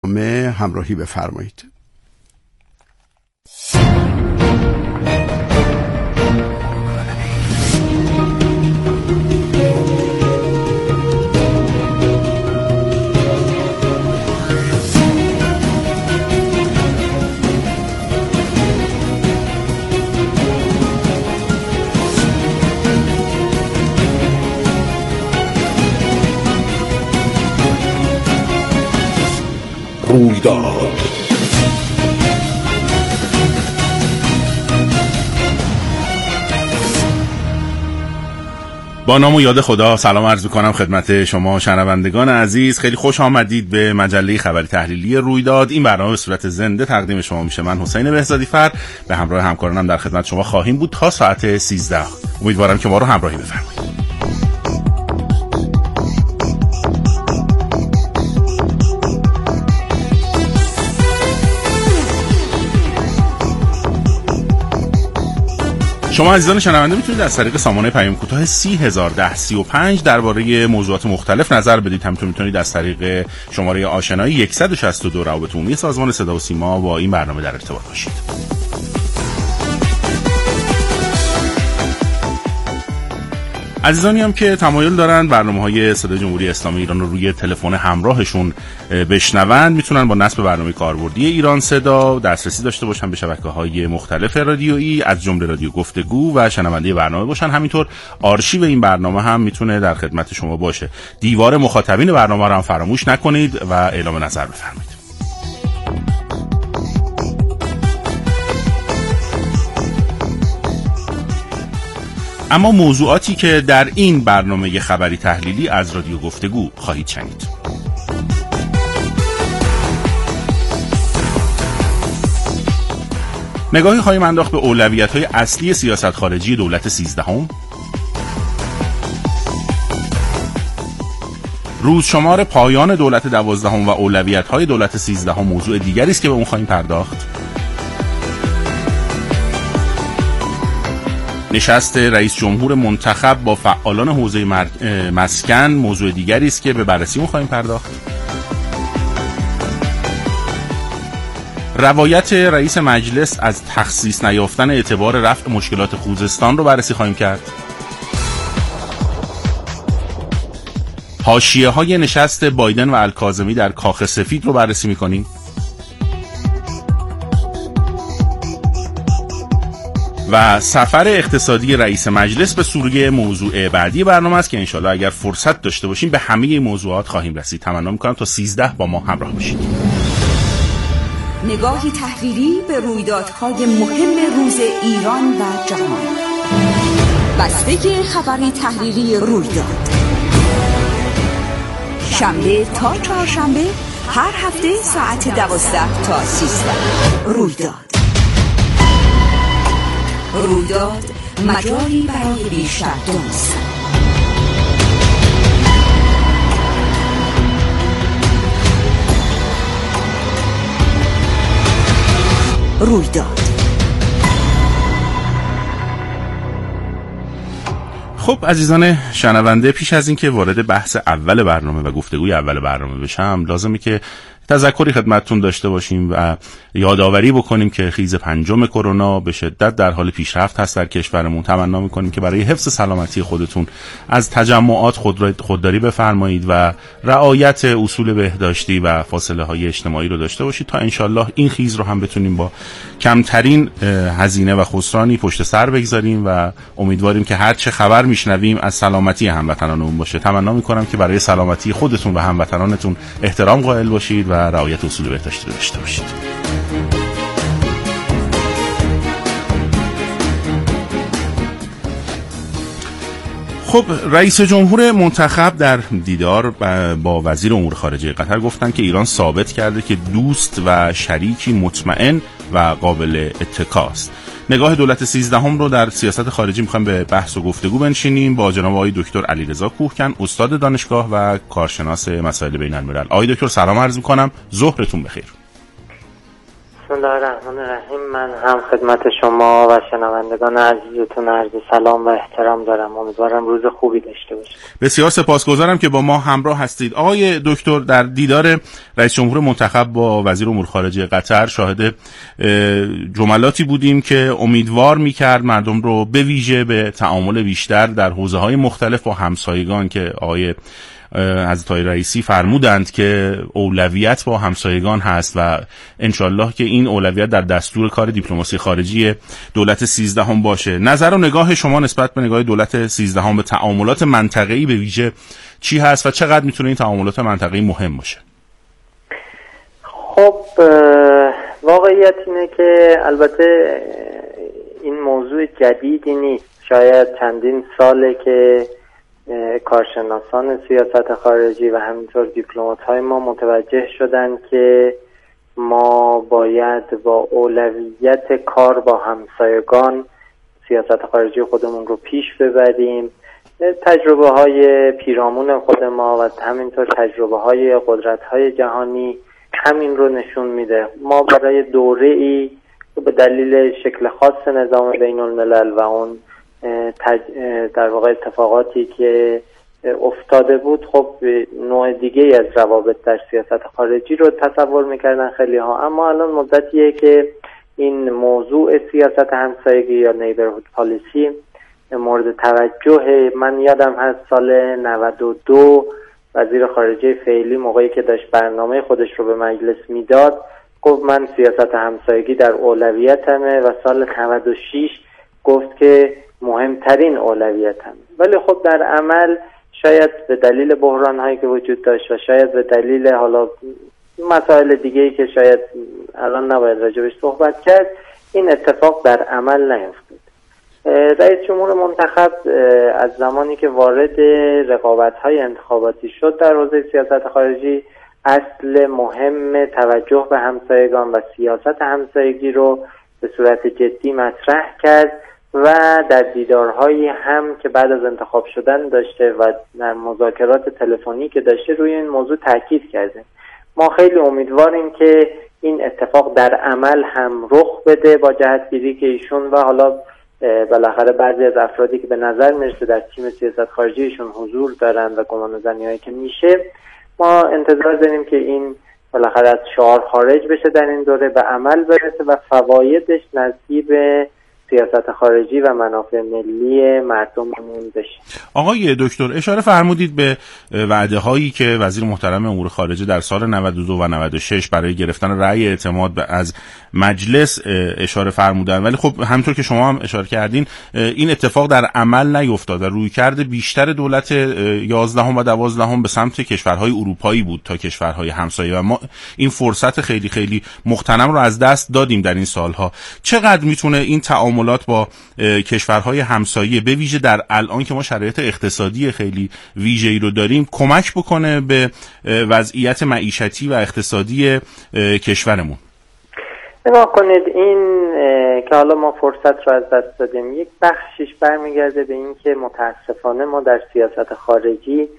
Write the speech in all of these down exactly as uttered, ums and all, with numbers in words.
برنامه همراهی بفرمایید. رویداد با نام و یاد خدا سلام عرض می‌کنم خدمت شما شنوندگان عزیز. خیلی خوش آمدید به مجله خبری تحلیلی رویداد. این برنامه به صورت زنده تقدیم شما میشه. من حسین بهزادی فر به همراه همکارانم در خدمت شما خواهیم بود تا ساعت سیزده. امیدوارم که ما رو همراهی بفرمایید. شما عزیزان شنونده میتونید از طریق سامانه پیام کوتاه سی هزار و ده سی و پنج درباره موضوعات مختلف نظر بدید. همینطور میتونید از طریق شماره آشنایی صد و شصت و دو روابط عمومی سازمان صدا و سیما با این برنامه در ارتباط باشید. عزیزانی هم که تمایل دارن برنامه‌های صدای جمهوری اسلامی ایران رو روی تلفن همراهشون بشنوند میتونن با نصب برنامه کاربردی ایران صدا دسترسی داشته باشن به شبکه‌های مختلف رادیویی از جمله رادیو گفتگو و شنونده برنامه باشن. همینطور آرشیو این برنامه هم میتونه در خدمت شما باشه. دیوار مخاطبین برنامه رو هم فراموش نکنید و اعلام نظر بفرمایید. اما موضوعاتی که در این برنامه خبری تحلیلی از رادیو گفتگو خواهید شنید: نگاهی خواهیم انداخت به اولویت‌های اصلی سیاست خارجی دولت سیزدهم. روز شمار پایان دولت دوازدهم و اولویت‌های دولت سیزدهم موضوع دیگری است که به اون خواهیم پرداخت. نشست رئیس جمهور منتخب با فعالان حوزه مسکن موضوع دیگری است که به بررسی اون خواهیم پرداخت. روایت رئیس مجلس از تخصیص نیافتن اعتبار رفع مشکلات خوزستان رو بررسی خواهیم کرد. حاشیه‌های نشست بایدن و الکاظمی در کاخ سفید رو بررسی می‌کنیم. و سفر اقتصادی رئیس مجلس به سوریه موضوع بعدی برنامه است که انشالله اگر فرصت داشته باشیم به همه موضوعات خواهیم رسید. تمنا میکنم تا سیزده با ما همراه باشید. نگاهی تحلیلی به رویدادهای مهم روز ایران و جهان. بسته خبری تحلیلی رویداد شنبه تا چهارشنبه هر هفته ساعت دوازده تا سیزده. رویداد رویداد مجالی برای بیشتر دانستن. رویداد. خب عزیزان شنونده، پیش از اینکه وارد بحث اول برنامه و گفتگوی اول برنامه بشم لازمه که تذکری خدمتتون داشته باشیم و یادآوری بکنیم که خیز پنجم کرونا به شدت در حال پیشرفت هست در کشورمون. تمنا میکنیم که برای حفظ سلامتی خودتون از تجمعات خودداری بفرمایید و رعایت اصول بهداشتی و فاصله های اجتماعی رو داشته باشید تا انشالله این خیز رو هم بتونیم با کمترین هزینه و خسرانی پشت سر بگذاریم و امیدواریم که هر چه خبر میشنویم از سلامتی هموطنانمون باشه. تمنا میکنم که برای سلامتی خودتون و هموطنانتون احترام قائل باشید و رعایت اصول بهداشتی رو داشته باشید. خب رئیس جمهور منتخب در دیدار با وزیر امور خارجه قطر گفتن که ایران ثابت کرده که دوست و شریکی مطمئن و قابل اتکاست. نگاه دولت سیزدهم رو در سیاست خارجی میخوایم به بحث و گفتگو بنشینیم با جناب آقای دکتر علیرضا کوهکن، استاد دانشگاه و کارشناس مسائل بین الملل. آقای دکتر سلام عرض میکنم، ظهرتون بخیر. بسم الله الرحمن الرحیم. من هم خدمت شما و شنوندگان عزیزتون عرض سلام و احترام دارم. امیدوارم روز خوبی داشته باشید. بسیار سپاسگزارم که با ما همراه هستید. آقای دکتر، در دیدار رئیس جمهور منتخب با وزیر امور خارجه قطر شاهد جملاتی بودیم که امیدوار می‌کرد مردم رو به ویژه به تعامل بیشتر در حوزه‌های مختلف با همسایگان که آقای حضرت آقای رئیسی فرمودند که اولویت با همسایگان هست و انشالله که این اولویت در دستور کار دیپلماسی خارجی دولت سیزدهم باشه. نظر و نگاه شما نسبت به نگاه دولت سیزدهم به تعاملات منطقه‌ای به ویژه چی هست و چقدر میتونه این تعاملات منطقه‌ای مهم باشه؟ خب واقعیت اینه که البته این موضوع جدیدی نیست. شاید چندین ساله که کارشناسان سیاست خارجی و همینطور دیپلمات‌های ما متوجه شدن که ما باید با اولویت کار با همسایگان سیاست خارجی خودمون رو پیش ببریم. تجربه های پیرامون خود ما و همینطور تجربه های قدرت های جهانی همین رو نشون میده. ما برای دوره ای به دلیل شکل خاص نظام بین الملل و اون تج... در واقع اتفاقاتی که افتاده بود، خب نوع دیگه از روابط در سیاست خارجی رو تصور میکردن خیلی ها. اما الان مدتیه که این موضوع سیاست همسایگی یا نیبرهود پالیسی مورد توجه. من یادم هست سال نود و دو وزیر خارجه فعلی موقعی که داشت برنامه خودش رو به مجلس میداد گفت من سیاست همسایگی در اولویتمه و سال نود و شش گفت که مهمترین اولویتم. ولی خب در عمل شاید به دلیل بحران هایی که وجود داشت و شاید به دلیل حالا مسائل دیگه‌ای که شاید الان نباید راجبش صحبت کرد، این اتفاق در عمل نیفتاد. رئیس جمهور منتخب از زمانی که وارد رقابت های انتخاباتی شد در حوزه سیاست خارجی، اصل مهم توجه به همسایگان و سیاست همسایگی رو به صورت جدی مطرح کرد و در دیدارهایی هم که بعد از انتخاب شدن داشته و در مذاکرات تلفنی که داشته روی این موضوع تاکید کرده. ما خیلی امیدواریم که این اتفاق در عمل هم رخ بده با جهتگیری که ایشون و حالا بالاخره بعضی از افرادی که به نظر میرسه در تیم سیاست خارجیشون حضور دارن و گمان زنی‌هایی که میشه، ما انتظار داریم که این بالاخره از شعار خارج بشه، در این دوره به عمل برسه و فوایدش نصیب سیاست خارجی و منافع ملی مردممون بشه. آقای دکتر، اشاره فرمودید به وعده هایی که وزیر محترم امور خارجه در سال نود و دو و نود و شش برای گرفتن رأی اعتماد از مجلس اشاره فرمودن، ولی خب همونطور که شما هم اشاره کردین این اتفاق در عمل نیفتاد و رویکرد بیشتر دولت یازدهم و دوازدهم به سمت کشورهای اروپایی بود تا کشورهای همسایه و ما این فرصت خیلی خیلی مغتنم رو از دست دادیم در این سالها. چقدر میتونه این تعاملات با کشورهای همسایه به ویژه در الان که ما شرایط اقتصادی خیلی ویژه‌ای رو داریم کمک بکنه به وضعیت معیشتی و اقتصادی کشورمون؟ نگاه کنید، این که حالا ما فرصت رو از دست دادیم یک بخشش برمیگرده به این که متاسفانه ما در سیاست خارجی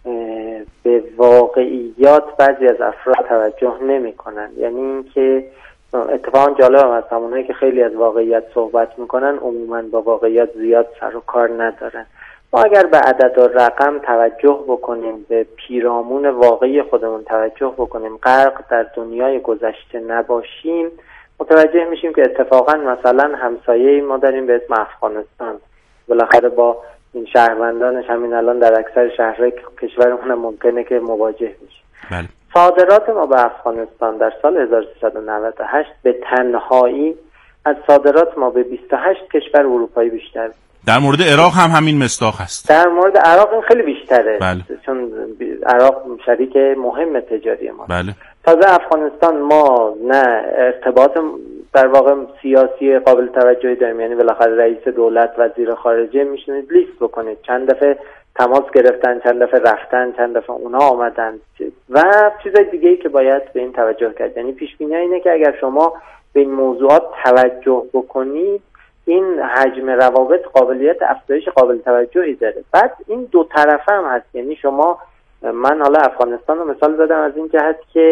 به واقعیات بعضی از افراد توجه نمی کنن. یعنی این که اتفاقا جالب هم هست همونهایی که خیلی از واقعیت صحبت میکنن عموما با واقعیت زیاد سر و کار ندارن. ما اگر به عدد و رقم توجه بکنیم، به پیرامون واقعی خودمون توجه بکنیم، غرق در دنیای گذشته نباشیم، متوجه میشیم که اتفاقا مثلا همسایه ما داریم به اسم افغانستان، بالاخره با این شهروندانش همین الان در اکثر شهرهای کشورمون ممکنه که مواجه بشیم. بله. صادرات ما به افغانستان در سال هزار و سیصد و نود و هشت به تنهایی از صادرات ما به بیست و هشت کشور اروپایی بیشتر. در مورد عراق هم همین مصداق هست. در مورد عراق این خیلی بیشتره. بله. چون عراق شریک مهم تجاری ما. بله. تازه افغانستان ما نه ارتباط در واقع سیاسی قابل توجهی داریم، یعنی بالاخره رئیس دولت، وزیر خارجه میشونید لیست بکنید چند دفعه تماس گرفتن، چند دفعه رفتن، چند دفعه اونها آمدن و چیزای دیگه‌ای که باید به این توجه کرد. یعنی پیش بینی اینه که اگر شما به این موضوعات توجه بکنید این حجم روابط قابلیت افزایش قابل توجهی داره. بعد این دو طرفه هم هست، یعنی شما، من حالا افغانستان رو مثال زدم از این جهت که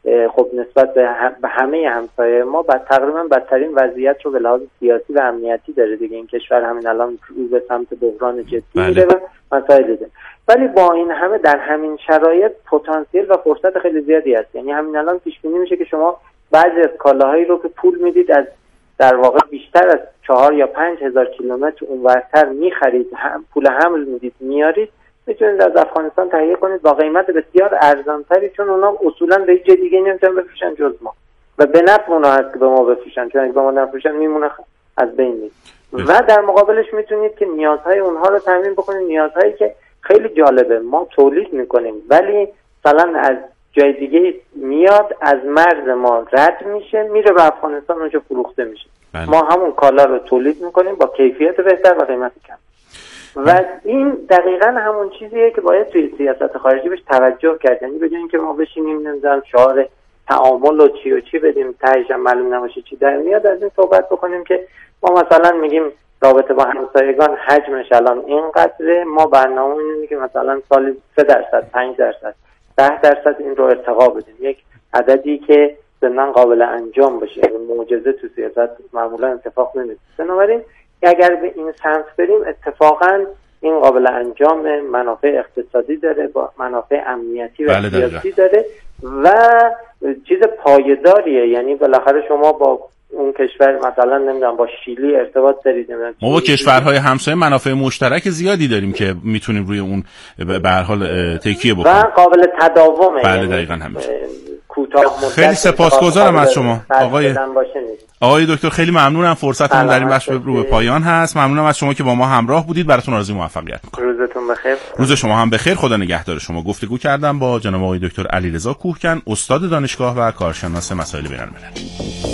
خب نسبت به, هم به همه همسایه ما بعد تقریبا بدترین وضعیت رو به لحاظ سیاسی و امنیتی داره دیگه. این کشور همین الان رو به سمت بحران جدی میره و مسائل دیده. ولی با این همه در همین شرایط پتانسیل و فرصت خیلی زیادی هست. یعنی همین الان پیش بینی میشه که شما بعضی از کالاهایی رو که پول میدید از در واقع بیشتر از چهار یا پنج هزار کیلومتر اونورتر میخرید، هم پول حمل میدید میارید، میتونید از افغانستان تهیه کنید با قیمت بسیار ارزانتری، چون اونا اصولا به هیچ دیگه نمیتونن بفروشن جز ما و به نفع اونا هست که به ما بفروشن، چون اگه به ما نفروشن میمونه از بین میره. و در مقابلش میتونید که نیازهای اونها رو تامین بکنید، نیازهایی که خیلی جالبه ما تولید میکنیم ولی مثلا از جای دیگه میاد، از مرز ما رد میشه میره به افغانستان، اونجا فروخته میشه. بله. ما همون کالا رو تولید میکنیم با کیفیت بهتر و قیمت کم. و این دقیقاً همون چیزیه که باید توی سیاست خارجی بهش توجه کرد. یعنی به جای اینکه ما بشینیم نمیدونم شعار تعامل و چی و چی بدیم تهش معلوم نباشه چی در میاد، از این صحبت بکنیم که ما مثلا میگیم رابطه با همسایگان حجمش الان اینقدره، ما برنامه اینه که مثلا سال سه درصد، پنج درصد، ده درصد این رو ارتقا بدیم، یک عددی که ضمن قابل انجام باشه. یعنی معجزه تو سیاست معمولا اتفاق نمیفته. بنابراین اگر به این سمت بریم اتفاقا این قابل انجام، منافع اقتصادی داره، با منافع امنیتی و بله سیاسی داره و چیز پایداریه. یعنی بالاخره شما با اون کشور مثلا نمیدونم با شیلی ارتباط دارید، ما با کشورهای همسایه منافع مشترک زیادی داریم که میتونیم روی اون به هر حال تکیه بکنیم و قابل تداومه. بله یعنی دقیقاً همینطور. خیلی سپاسگزارم از شما آقای آقای دکتر، خیلی ممنونم. فرصتمون در این بخش رو به پایان هست. ممنونم از شما که با ما همراه بودید. براتون آرزوی موفقیت می‌کنم. روزتون بخیر. روز شما هم بخیر. خدا نگهدار شما. گفتگو کردم با جناب آقای دکتر علیرضا کوهکن، استاد دانشگاه و کارشناس مسائل بین‌المللی.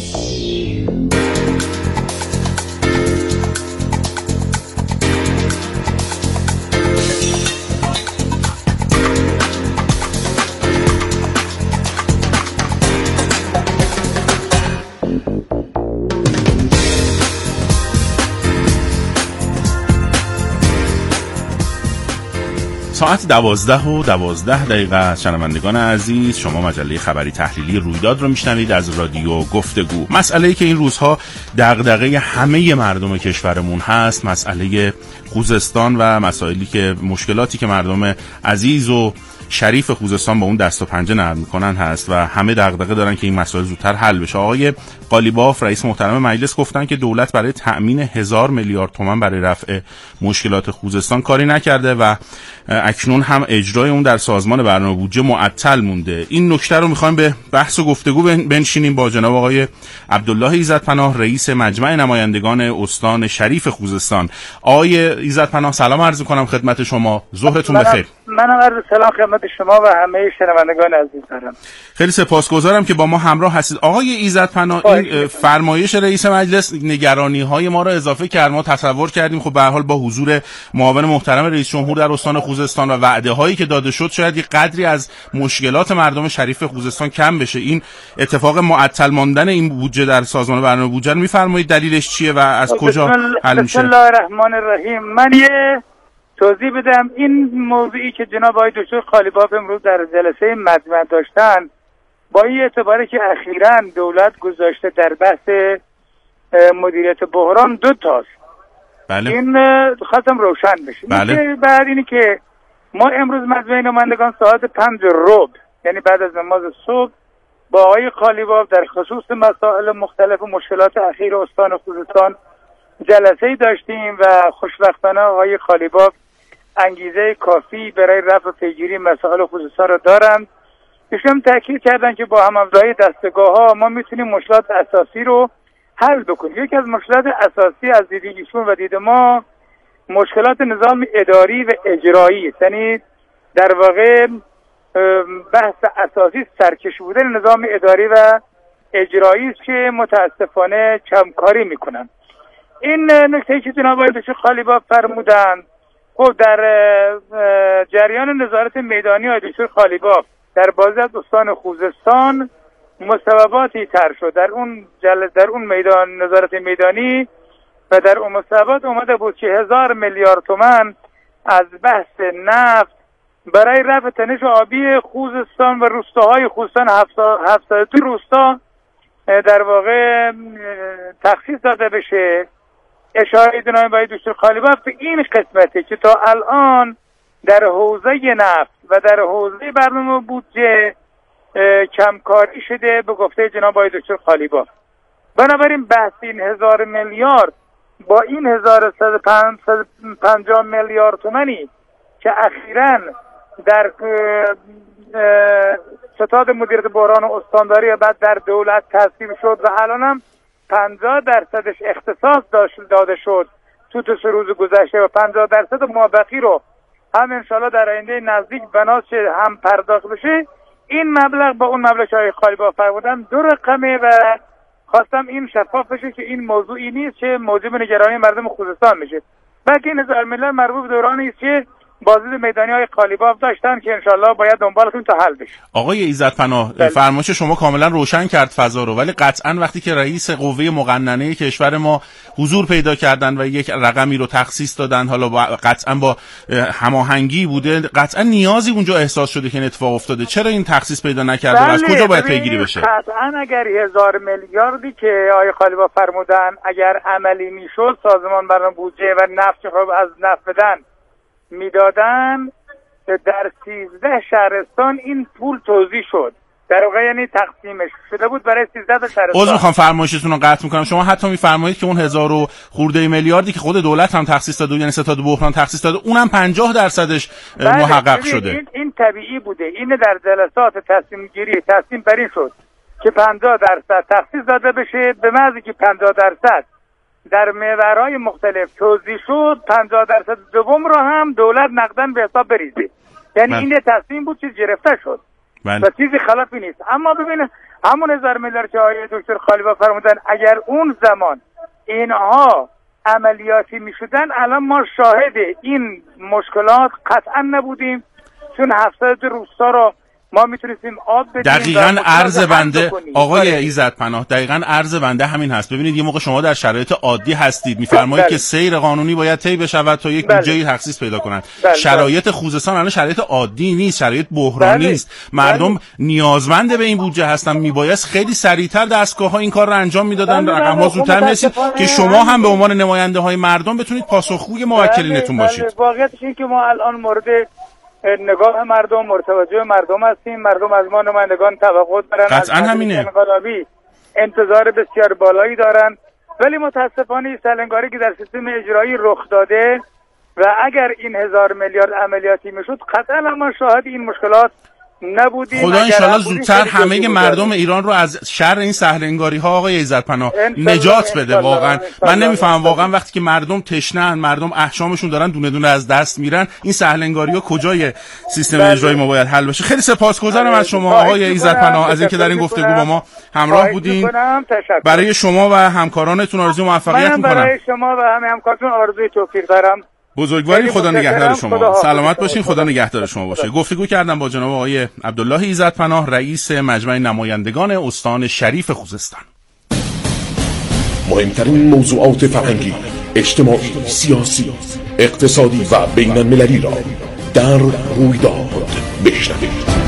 ساعت دوازده و دوازده دقیقه است. شنوندگان عزیز، شما مجله خبری تحلیلی رویداد رو میشنوید از رادیو گفتگو. مسئله‌ای که این روزها دغدغه همه مردم کشورمون هست، مسئله خوزستان و مسائلی که مشکلاتی که مردم عزیز و شریف خوزستان با اون دست و پنجه نرم میکنن هست و همه دغدغه دارن که این مسائل زودتر حل بشه. آقای قالیباف رئیس محترم مجلس گفتن که دولت برای تأمین هزار میلیارد تومان برای رفع مشکلات خوزستان کاری نکرده و اکنون هم اجرای اون در سازمان برنامه بودجه معطل مونده. این نکته رو میخوایم به بحث و گفتگو بنشینیم با جناب آقای عبدالله ایزدپناه رئیس مجمع نمایندگان استان شریف خوزستان. آقای ایزدپناه سلام عرض می‌کنم خدمت شما. ظهرتون بخیر. منم عرض سلام خدمت شما و همه شنوندگان عزیز دارم. خیلی سپاسگزارم که با ما همراه هستید. آقای ایزدپناه، این فرمایش رئیس مجلس نگرانی‌های ما را اضافه کرد. ما تصور کردیم خب به هر حال با حضور معاون محترم رئیس جمهور در استان خوزستان و وعده‌هایی که داده شد شاید یک قدری از مشکلات مردم شریف خوزستان کم بشه. این اتفاق معطل ماندن این بودجه در سازمان برنامه بودجه رو می‌فرمایید دلیلش چیه و از کجا حل میشه؟ بسم الله الرحمن الرحیم. من یه توضیح بدم. این موضوعی که جناب آقای دکتر قالیباف امروز در جلسه مجمع داشتن با این اعتباری که اخیراً دولت گذاشته در بحث مدیریت بحران دو تاست. بله. این خواستم روشن بشه. بله. بعد اینی که ما امروز مجمع نمایندگان ساعت پنج ربع یعنی بعد از نماز صبح با آقای قالیباف در خصوص مسائل مختلف و مشکلات اخیر استان خوزستان جلسه‌ای داشتیم و خوشبختانه آقای قالیباف انگیزه کافی برای رفع پیگیری مسائل خوزستان را دارند. ایشون تاکید کردن که با هم‌افزایی دستگاه‌ها ما میتونیم مشکلات اساسی رو حل بکنیم. یکی از مشکلات اساسی از دید ایشون و دید ما مشکلات نظام اداری و اجرایی است. یعنی در واقع بحث اساسی سرکش بودن نظام اداری و اجرایی است که متاسفانه کمکاری میکنن. این نکته که جناب آقای دکتر قالیباف فرمودن، خب در جریان نظارت میدانی آقای دکتر قالیباف در بازی از استان خوزستان مصوباتی طرح شد. در اون جل در اون میدان نظارت میدانی و در اون مصوبات اومده بود که هزار میلیارد تومان از بحث نفت برای رفع تنش آبی خوزستان و روستاهای خوزستان هفتاد دو روستا در واقع تخصیص داده بشه. اشاره جناب آقای دکتر قالیباف به این قسمته که تا الان در حوزه نفت و در حوزه برنامه بودجه کمکاری شده به گفته جناب آقای دکتر قالیباف. بنابراین بحث این هزار میلیارد با این هزار و صد و پنجاه میلیارد تومانی که اخیراً در ستاد مدیریت بحران و استانداری و بعد در دولت تصویب شد و الان هم پنجاه درصدش اختصاص داده شد تو دو سه روز گذشته و پنجاه درصد مابقی رو هم انشالله در آینده نزدیک بناس هم پرداخت بشه. این مبلغ با اون مبلغ که آقای قالیباف فرمودن دو رقمه و خواستم این شفاف بشه که این موضوعی نیست که موجب نگرانی مردم خوزستان میشه، بلکه این هزار میلیارد مربوط به دورانی است که بازدید میدانی های قالیباف داشتن که انشالله باید دنبالشون تا حل بشه. آقای عزت‌پناه، فرمایش شما کاملا روشن کرد فضا رو، ولی قطعا وقتی که رئیس قوه مقننه کشور ما حضور پیدا کردن و یک رقمی رو تخصیص دادن، حالا با قطعا با هماهنگی بوده، قطعا نیازی اونجا احساس شده که این اتفاق افتاده. چرا این تخصیص پیدا نکرده و از کجا باید پیگیری بشه؟ قطعا اگر هزار میلیاردی که آقای قالیباف فرمودن اگر عملی میشد، سازمان برنامه بودجه و نفت خب از نفت بدن میدادن، در سیزده شهرستان این پول توزیع شد، در واقع یعنی تقسیمش شده بود برای سیزده تا شهرستان. عذر میخوام فرمایشتون رو قطع میکنم. شما حتی میفرمایید که اون هزار و خورده میلیاردی که خود دولت هم تخصیص داده، یعنی ستاد بحران تخصیص داده، اونم پنجاه درصدش محقق شده. این, این طبیعی بوده. این در جلسات تصمیم گیری تصمیم بر این شد که پنجاه درصد تخصیص داده بشه، به محضی که پنجاه درصد در محورهای مختلف توزیع شد، پنجاه درصد دوم رو هم دولت نقدن به حساب بریزه. یعنی این تصمیم بود چیز گرفته شد و چیزی خلافی نیست. اما ببینید همون هزار میلیارد که آقای دکتر قالیباف فرمودن اگر اون زمان اینها عملیاتی میشدن، الان ما شاهد این مشکلات قطعا نبودیم، چون هفتاد روستا رو ما میتونستیم آب بدیم. دقیقاً عرض بنده آقای عزت‌پناه، دقیقاً عرض بنده همین هست. ببینید یه موقع شما در شرایط عادی هستید، میفرمایید که سیر قانونی باید طی بشود تا یک بودجه تخصیص پیدا کنند. شرایط خوزستان الان شرایط عادی نیست، شرایط بحرانی است. مردم نیازمند به این بودجه هستن، میبایست خیلی سریعتر دستگاه‌ها این کار رو انجام میدادن، رقم‌ها زودتر میرسید که شما هم به عنوان نماینده‌های مردم بتونید پاسخگوی موکلینتون باشید. واقعیتش این که ما الان مورد نگاه مردم، مرتوجه مردم هستیم. مردم از ما نمایندگان توقع دارن، قطعا همینه، انقلابی انتظار بسیار بالایی دارن، ولی متاسفانه سلنگاری که در سیستم اجرایی رخ داده و اگر این هزار میلیارد عملیاتی میشد قطعا ما شاهد این مشکلات نبودیم. خدا انشالله زودتر همه مردم ایران رو از شر این سهلنگاری ها آقای عزت‌پناه نجات بده. واقعا من نمیفهمم، واقعا وقتی که مردم تشنهن، مردم احشامشون دارن دونه دونه از دست میرن، این سهلنگاری ها کجای سیستم اجرایی ما باید حل بشه. خیلی سپاسگزارم از شما آقای عزت‌پناه از اینکه در این گفتگو با ما همراه بودین. برای شما و همکارانتون آرزوی موفقیت میکنم. برای شما و همه همکارتون آرزوی توفیق دارم. بزرگواری. خدا نگهدار شما. سلامت باشین. خدا نگهدار شما باشه. گفتگو کردم با جناب آقای عبدالله عزت‌پناه، رئیس مجمع نمایندگان استان شریف خوزستان. مهمترین موضوعات فرهنگی، اجتماعی، سیاسی، اقتصادی و بین المللی را در رویداد بشنوید.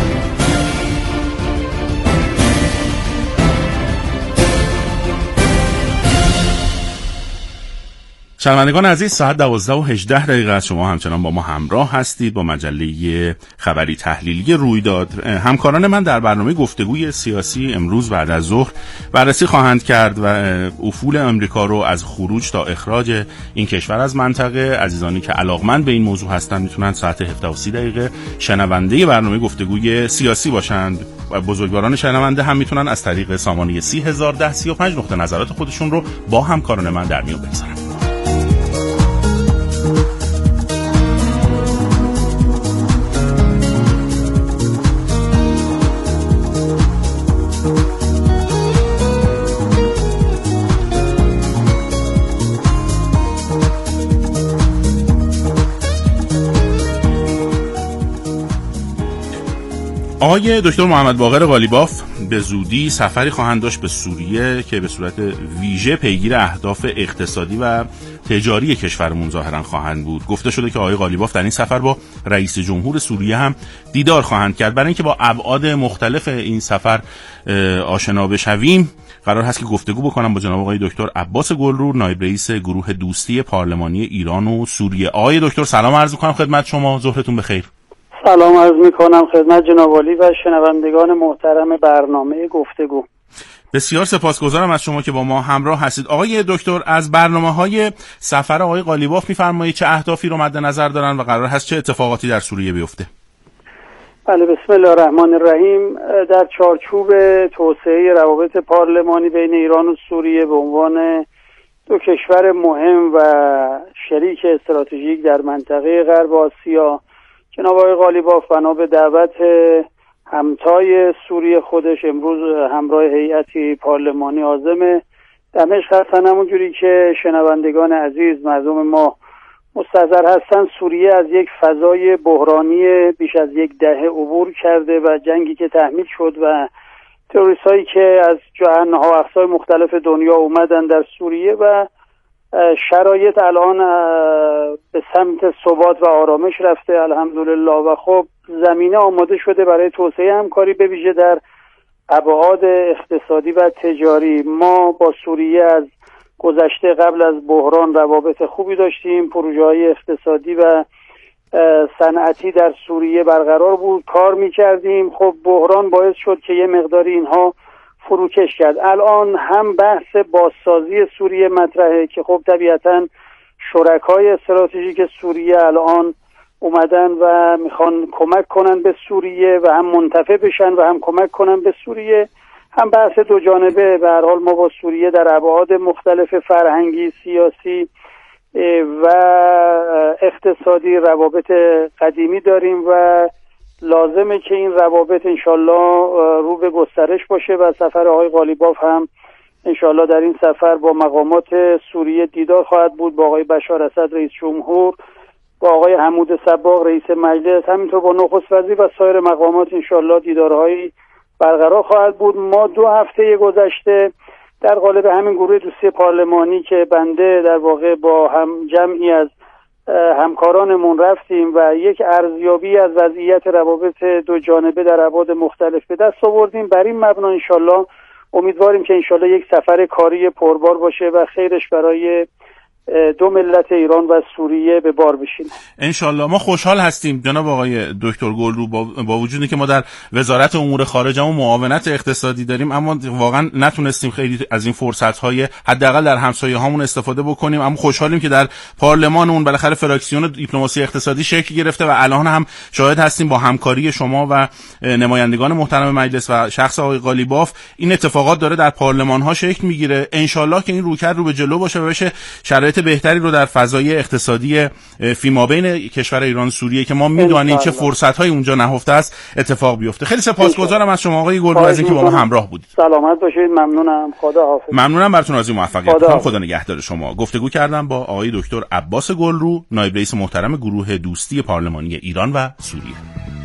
شنوندگان عزیز، ساعت دوازده و هجده دقیقه است. شما همچنان با ما همراه هستید با مجله خبری تحلیلی رویداد. همکاران من در برنامه گفتگوی سیاسی امروز بعد از ظهر بررسی خواهند کرد و افول امریکا رو از خروج تا اخراج این کشور از منطقه. عزیزانی که علاقمند به این موضوع هستند میتونن ساعت هفده و سی دقیقه شنونده برنامه گفتگوی سیاسی باشند و بزرگواران شنونده هم میتونن از طریق سامانه سی هزار و ده سی و پنج نقطه نظرات خودشون رو با همکاران من در میون بگذارن. آقای دکتر محمد باقر قالیباف به زودی سفری خواهند داشت به سوریه که به صورت ویژه پیگیر اهداف اقتصادی و تجاری کشورمون ظاهرا خواهند بود. گفته شده که آقای قالیباف در این سفر با رئیس جمهور سوریه هم دیدار خواهند کرد. برای اینکه با ابعاد مختلف این سفر آشنا بشویم قرار هست که گفتگو بکنم با جناب آقای دکتر عباس گلرو، نایب رئیس گروه دوستی پارلمانی ایران و سوریه. آقای دکتر سلام عرض می‌کنم خدمت شما، ظهرتون بخیر. سلام عرض می‌کنم خدمت جناب عالی و شنوندگان محترم برنامه گفتگو. بسیار سپاسگزارم از شما که با ما همراه هستید. آقای دکتر، از برنامه‌های سفر آقای قالیباف می‌فرمایید چه اهدافی رو مد نظر دارن و قرار هست چه اتفاقاتی در سوریه بیفته؟ بله، بسم الله الرحمن الرحیم. در چارچوب توسعه روابط پارلمانی بین ایران و سوریه به عنوان دو کشور مهم و شریک استراتژیک در منطقه غرب آسیا، جناب آقای قالیباف بنا به دعوت همتای سوریه خودش امروز همراه هیئتی پارلمانی عازم دمشق هستن. همونجوری که شنوندگان عزیز مردم ما مستحضر هستن، سوریه از یک فضای بحرانی بیش از یک دهه عبور کرده و جنگی که تحمیل شد و تروریست هایی که از جهانها و اقصای مختلف دنیا اومدن در سوریه و شرایط الان به سمت ثبات و آرامش رفته الحمدلله و خب زمینه آماده شده برای توسعه همکاری به ویژه در ابعاد اقتصادی و تجاری. ما با سوریه از گذشته قبل از بحران روابط خوبی داشتیم، پروژه‌های اقتصادی و صنعتی در سوریه برقرار بود، کار می‌کردیم. خب بحران باعث شد که یه مقداری اینها فروکش کرد. الان هم بحث بازسازی سوریه مطرحه که خب طبیعتاً شرکای استراتژیک سوریه الان اومدن و میخوان کمک کنن به سوریه و هم منتفع بشن و هم کمک کنن به سوریه. هم بحث دو جانبه. به هر حال ما با سوریه در ابعاد مختلف فرهنگی، سیاسی و اقتصادی روابط قدیمی داریم و لازمه که این روابط انشالله رو به گسترش باشه و سفر آقای قالیباف هم انشالله در این سفر با مقامات سوریه دیدار خواهد بود، با آقای بشار اسد رئیس جمهور، با آقای حمود صباغ رئیس مجلس، همینطور با نخست وزیر و سایر مقامات انشالله دیدارهایی برقرار خواهد بود. ما دو هفته گذشته در قالب همین گروه دوستی پارلمانی که بنده در واقع با هم جمعی از همکارانمون رفتیم و یک ارزیابی از وضعیت روابط دو جانبه در ابعاد مختلف به دست آوردیم. بر این مبنا انشالله امیدواریم که انشالله یک سفر کاری پربار باشه و خیرش برای دو ملت ایران و سوریه به بار بشینه. انشالله. ما خوشحال هستیم جناب آقای دکتر گلرو با, با وجودی که ما در وزارت امور خارجه و معاونت اقتصادی داریم، اما واقعا نتونستیم خیلی از این فرصت‌های حداقل در همسایه هامون استفاده بکنیم. اما خوشحالیم که در پارلمانمون بالاخره فراکسیون دیپلماسی اقتصادی شکل گرفته و الان هم شاهد هستیم با همکاری شما و نمایندگان محترم مجلس و شخص آقای قالیباف این اتفاقات داره در پارلمان‌ها شکل میگیره. انشالله که این رویکرد رو به جلو باشه و بشه شرایط بهتری رو در فضای اقتصادی فیمابین کشور ایران و سوریه که ما میدونیم چه فرصت‌های اونجا نهفته است اتفاق بیفته. خیلی سپاسگزارم از شما آقای گلرو از اینکه با ما همراه بودید. سلامت باشید. ممنونم. خدا حافظ. ممنونم براتون آرزوی موفقیت می‌کنم. خدا نگهدار شما. گفتگو کردم با آقای دکتر عباس گلرو، نایب رئیس محترم گروه دوستی پارلمانی ایران و سوریه.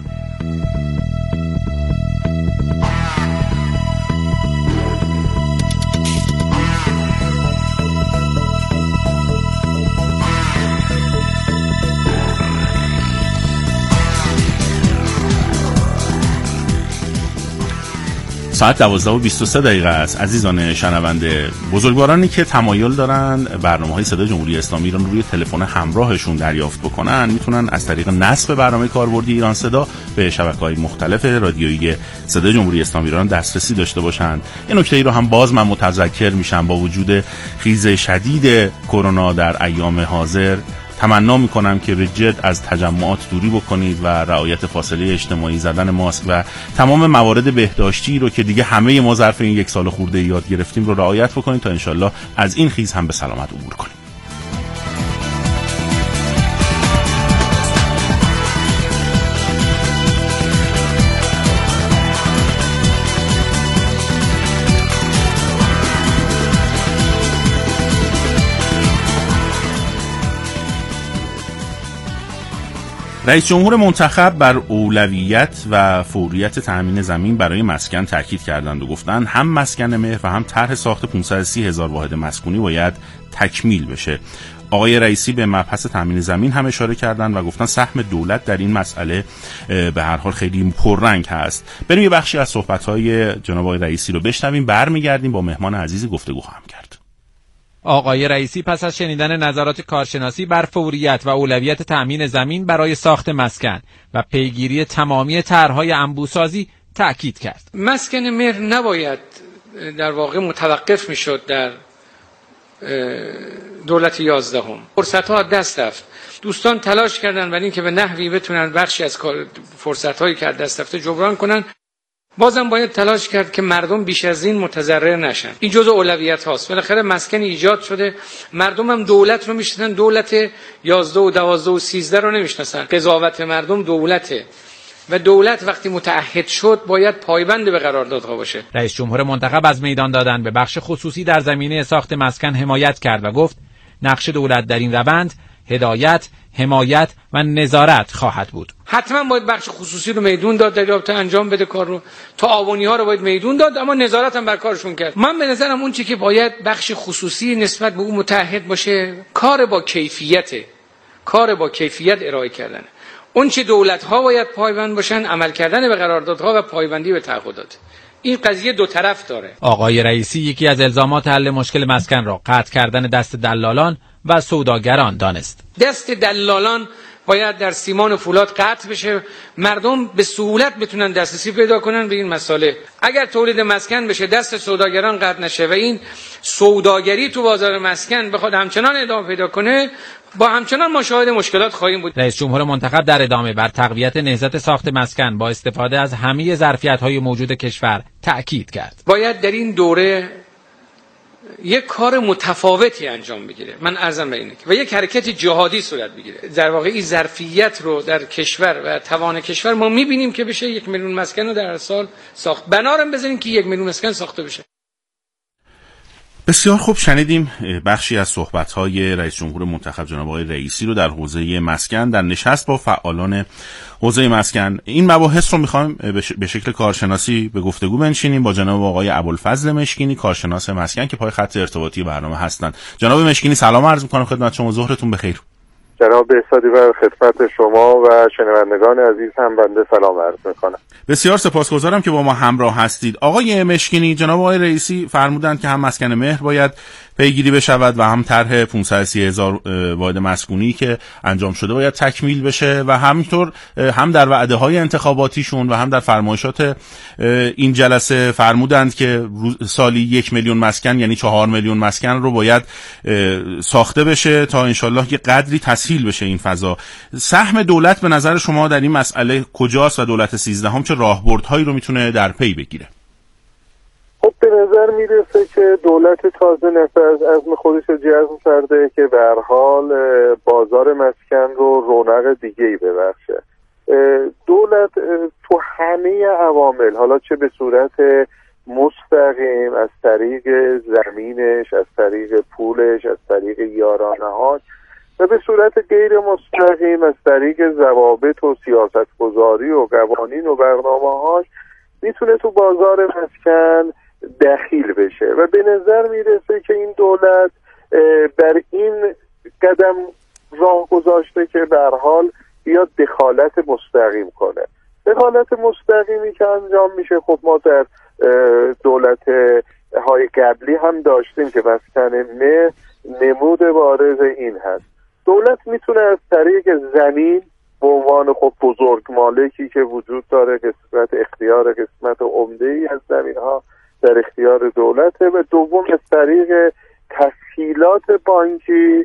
ساعت دوازده و بیست و سه دقیقه است. عزیزان شنونده، بزرگوارانی که تمایل دارن برنامه‌های صدای جمهوری اسلامی ایران روی تلفن همراهشون دریافت بکنن میتونن از طریق نصب برنامه کاربردی ایران صدا به شبکه‌های مختلف رادیویی صدای جمهوری اسلامی ایران دسترسی داشته باشند. این نکته ای رو هم باز من متذکر میشم با وجود خیز شدید کرونا در ایام حاضر تمنا میکنم که به جد از تجمعات دوری بکنید و رعایت فاصله اجتماعی، زدن ماسک و تمام موارد بهداشتی رو که دیگه همه ما ظرف این یک سال خورده یاد گرفتیم رو رعایت بکنید تا انشالله از این خیز هم به سلامت عبور کنیم. رئیس جمهور منتخب بر اولویت و فوریت تامین زمین برای مسکن تاکید کردند و گفتند هم مسکن مهر و هم طرح ساخت پانصد و سی هزار واحد مسکونی باید تکمیل بشه. آقای رئیسی به مبحث تامین زمین هم اشاره کردند و گفتن سهم دولت در این مسئله به هر حال خیلی پررنگ هست. بریم یه بخشی از صحبت‌های جناب آقای رئیسی رو بشنویم، برمیگردیم با مهمان عزیزی گفتگو خواهم کرد. آقای رئیسی پس از شنیدن نظرات کارشناسی بر فوریت و اولویت تأمین زمین برای ساخت مسکن و پیگیری تمامی طرح‌های انبوسازی تأکید کرد. مسکن مهر نباید در واقع متوقف میشد در دولت یازدهم. فرصت‌ها دست رفت. دوستان تلاش کردن برای اینکه به نحوی بتونن بخشی از فرصت‌هایی که از دست رفته جبران کنن. بازم باید تلاش کرد که مردم بیش از این متضرر نشن. این جزء اولویت هاست. بالاخره مسکن ایجاد شده، مردم هم دولت رو میشناسن، دولت یازده و دوازده و سیزده رو نمیشناسن. قضاوت مردم دولته و دولت وقتی متعهد شد باید پایبند به قراردادها باشه. رئیس جمهور منتخب از میدان دادن به بخش خصوصی در زمینه ساخت مسکن حمایت کرد و گفت نقش دولت در این روند هدایت، حمایت و نظارت خواهد بود. حتما باید بخش خصوصی رو میدون داد در رابطه انجام بده کار رو، تعاونی ها رو باید میدون داد، اما نظارت هم بر کارشون کرد. من به نظرم اون چیزی که باید بخش خصوصی نسبت به اون متعهد باشه کار با کیفیت، کار با کیفیت ارائه کردن. اون چه دولت ها باید پایبند باشن، عمل کردن به قراردادها و پایبندی به تعهدات. این قضیه دو طرف داره. آقای رئیسی یکی از الزامات حل مشکل مسکن را قطع کردن دست دلالان و سوداگران دانست. دست دلالان باید در سیمان و فولاد قطع بشه، مردم به سهولت بتونن دسترسی پیدا کنن به این مسائل. اگر تولید مسکن بشه دست سوداگران قطع نشه و این سوداگری تو بازار مسکن بخواد همچنان ادامه پیدا کنه، با همچنان ما شاهد مشکلات خواهیم بود. رئیس جمهور منتخب در ادامه بر تقویت نهضت ساخت مسکن با استفاده از همه ظرفیت‌های موجود کشور تأکید کرد. باید در این دوره یک کار متفاوتی انجام بگیره. من عرضم به اینه و یک حرکت جهادی صورت بگیره. در واقع این ظرفیت رو در کشور و توان کشور ما می‌بینیم که بشه یک میلیون مسکن رو در سال ساخت. بنارم بزنیم که یک میلیون مسکن ساخته بشه. بسیار خوب، شنیدیم بخشی از صحبت‌های رئیس جمهور منتخب جناب آقای رئیسی رو در حوزه مسکن در نشست با فعالان حوزه مسکن. این مباحث رو می‌خوایم به شکل کارشناسی به گفتگو بنشینیم با جناب آقای ابوالفضل مشکینی، کارشناس مسکن که پای خط ارتباطی برنامه هستند. جناب مشکینی سلام عرض می‌کنم خدمت شما، ظهرتون بخیر. جناب بهزادی و خدمت شما و شنوندگان عزیز هم بنده سلام عرض می‌کنم. بسیار سپاسگزارم که با ما همراه هستید. آقای مشکینی، جناب آقای رئیسی فرمودند که هم مسکن مهر باید پیگیری بشود و هم طرح پانصد و سی هزار واحد مسکونی که انجام شده باید تکمیل بشه و همینطور هم در وعده‌های انتخاباتیشون و هم در فرمایشات این جلسه فرمودند که سالی یک میلیون مسکن یعنی چهار میلیون مسکن رو باید ساخته بشه تا انشالله یه قدری تسهیل بشه این فضا. سهم دولت به نظر شما در این مسئله کجاست و دولت سیزدهم چه راهبردهایی رو میتونه در پی بگیره؟ خب به نظر میرسه که دولت تازه نفر از عزم خودش رو جزم کرده که به هر حال بازار مسکن رو رونق دیگه‌ای ببخشه. دولت تو همه عوامل، حالا چه به صورت مستقیم از طریق زمینش، از طریق پولش، از طریق یارانه‌هاش و به صورت غیر مستقیم از طریق ضوابط و سیاست‌گذاری و قوانین و برنامه‌هاش میتونه تو بازار مسکن دخیل بشه و به نظر میرسه که این دولت بر این قدم راه گذاشته که به هر حال بیاد دخالت مستقیم کنه. دخالت مستقیمی که انجام میشه خب ما در دولت های قبلی هم داشتیم که مسکن مهر نمود بارز این هست. دولت میتونه از طریق زمین به عنوان خب بزرگ مالکی که وجود داره، قسمت اختیار قسمت عمده‌ای از زمین ها در اختیار دولته و دوم از طریق تسهیلات بانکی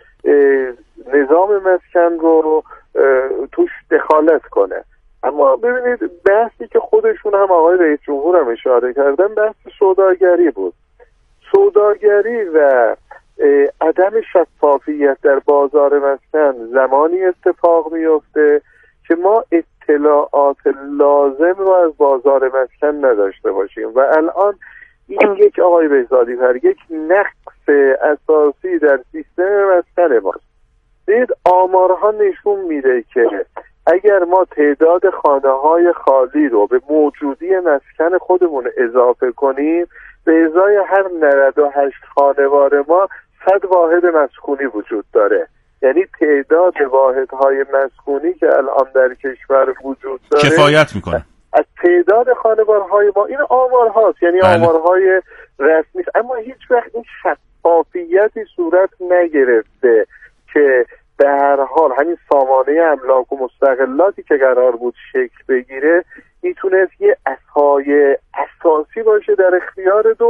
نظام مسکن رو توش دخالت کنه. اما ببینید بحثی که خودشون هم آقای رئیس جمهور هم اشاره کردن بحث سوداگری بود. سوداگری و عدم شفافیت در بازار مسکن زمانی اتفاق میفته که ما اطلاعات لازم رو از بازار مسکن نداشته باشیم و الان این یک آقای بهزادی پر یک نقص اساسی در سیستم مسکن ماست. دید آمارها نشون میده که اگر ما تعداد خانه‌های خالی رو به موجودی مسکن خودمون اضافه کنیم، به ازای هر نود و هشت خانوار ما صد واحد مسکونی وجود داره. یعنی تعداد واحدهای مسکونی که الان در کشور وجود داره کفایت میکنه از تعداد خانوارهای ما. این آمارهاست، یعنی بله. آمارهای رسمی، اما هیچ وقت این شفافیتی صورت نگرفته که به هر حال همین سامانه املاک و مستقلاتی که قرار بود شکل بگیره میتونست یه اسهای اساسی باشه در اختیار دولت